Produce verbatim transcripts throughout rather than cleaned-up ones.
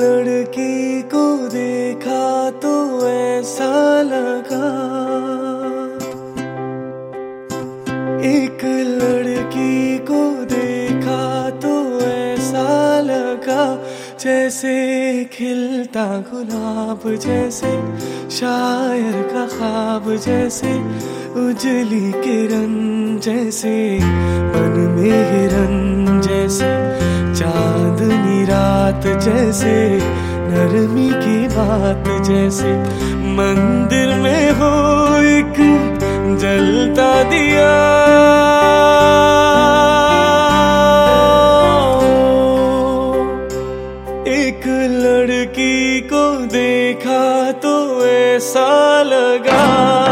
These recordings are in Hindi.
लड़की को देखा तो ऐसा लगा, एक लड़की को देखा तो ऐसा लगा, जैसे खिलता गुलाब, जैसे शायर का ख्वाब, जैसे उजली किरण, जैसे मन में हिरन, जैसे चांदनी रात, जैसे नरमी की बात, जैसे मंदिर में हो एक जलता दिया। एक लड़की को देखा तो ऐसा लगा,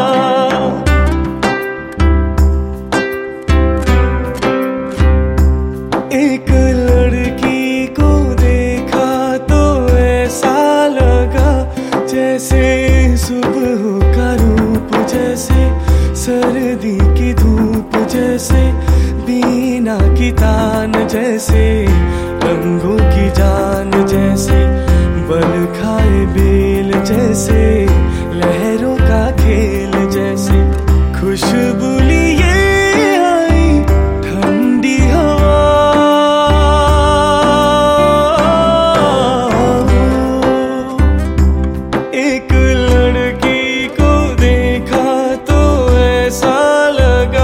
एक लड़की को देखा तो ऐसा लगा, जैसे सुबह का रूप, जैसे सर्दी की धूप, जैसे बीना की तान, जैसे रंगों की जान, जैसे बल खाए बेल, जैसे लहरों का खेल, जैसे खुशबू लिए आई ठंडी हवा। एक लड़की को देखा तो ऐसा लगा,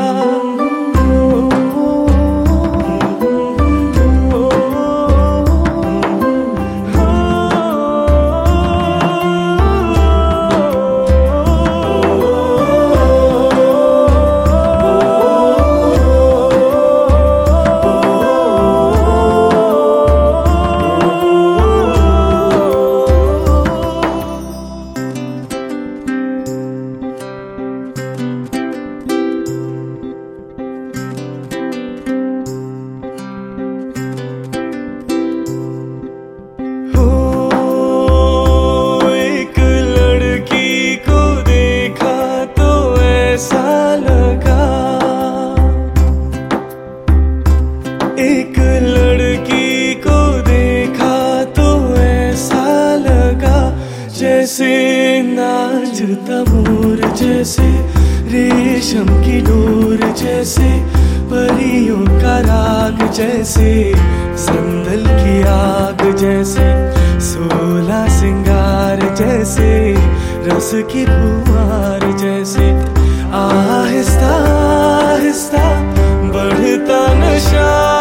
एक लड़की को देखा तो ऐसा लगा, जैसे नाचता मोर, जैसे रेशम की डोर, जैसे परियों का राग, जैसे संदल की आग, जैसे सोला सिंगार, जैसे रस की फुहार, जैसे आहिस्ता आहिस्ता बढ़ता नशा।